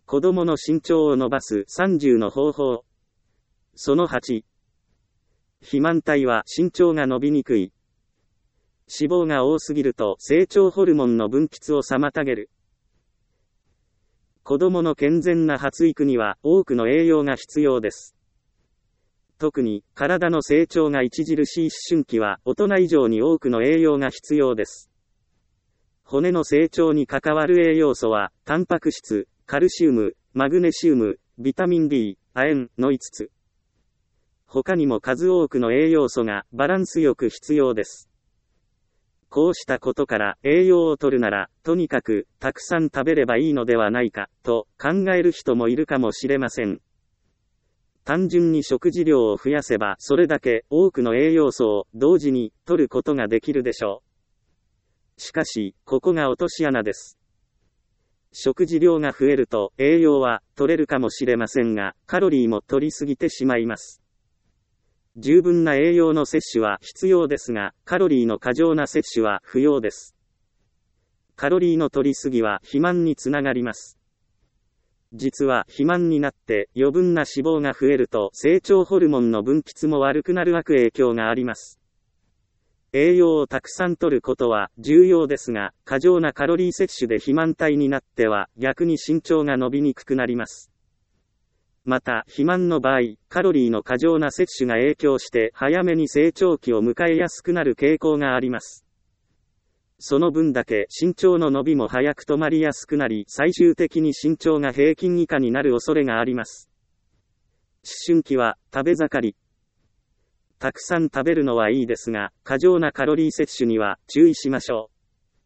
子供の身長を伸ばす30の方法。その8。肥満体は身長が伸びにくい。脂肪が多すぎると成長ホルモンの分泌を妨げる。子供の健全な発育には多くの栄養が必要です。特に体の成長が著しい思春期は大人以上に多くの栄養が必要です。骨の成長に関わる栄養素は、タンパク質、カルシウム、マグネシウム、ビタミン D、亜鉛の5つ。他にも数多くの栄養素がバランスよく必要です。こうしたことから栄養を取るなら、とにかくたくさん食べればいいのではないか、と考える人もいるかもしれません。単純に食事量を増やせばそれだけ多くの栄養素を同時に取ることができるでしょう。しかし、ここが落とし穴です。食事量が増えると栄養は取れるかもしれませんが、カロリーも取りすぎてしまいます。十分な栄養の摂取は必要ですが、カロリーの過剰な摂取は不要です。カロリーの取りすぎは肥満につながります。実は肥満になって余分な脂肪が増えると成長ホルモンの分泌も悪くなる悪影響があります。栄養をたくさん摂ることは重要ですが、過剰なカロリー摂取で肥満体になっては逆に身長が伸びにくくなります。また、肥満の場合、カロリーの過剰な摂取が影響して早めに成長期を迎えやすくなる傾向があります。その分だけ身長の伸びも早く止まりやすくなり、最終的に身長が平均以下になる恐れがあります。思春期は食べ盛り。たくさん食べるのはいいですが、過剰なカロリー摂取には注意しましょ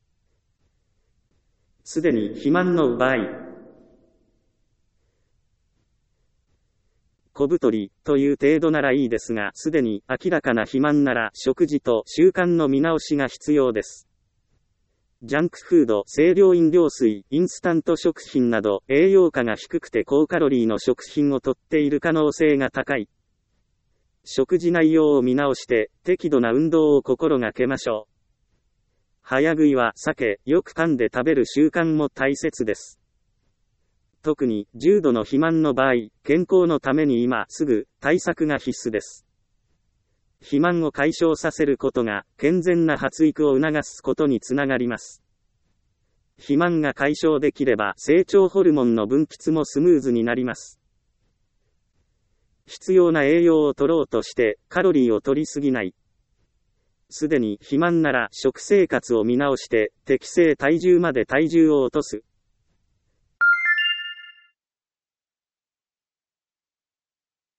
う。すでに肥満の場合、小太りという程度ならいいですが、すでに明らかな肥満なら食事と習慣の見直しが必要です。ジャンクフード、清涼飲料水、インスタント食品など栄養価が低くて高カロリーの食品をとっている可能性が高い。食事内容を見直して適度な運動を心がけましょう。早食いは避け、よく噛んで食べる習慣も大切です。特に重度の肥満の場合、健康のために今すぐ対策が必須です。肥満を解消させることが健全な発育を促すことにつながります。肥満が解消できれば成長ホルモンの分泌もスムーズになります。必要な栄養を取ろうとしてカロリーを取りすぎない。すでに肥満なら食生活を見直して適正体重まで体重を落とす。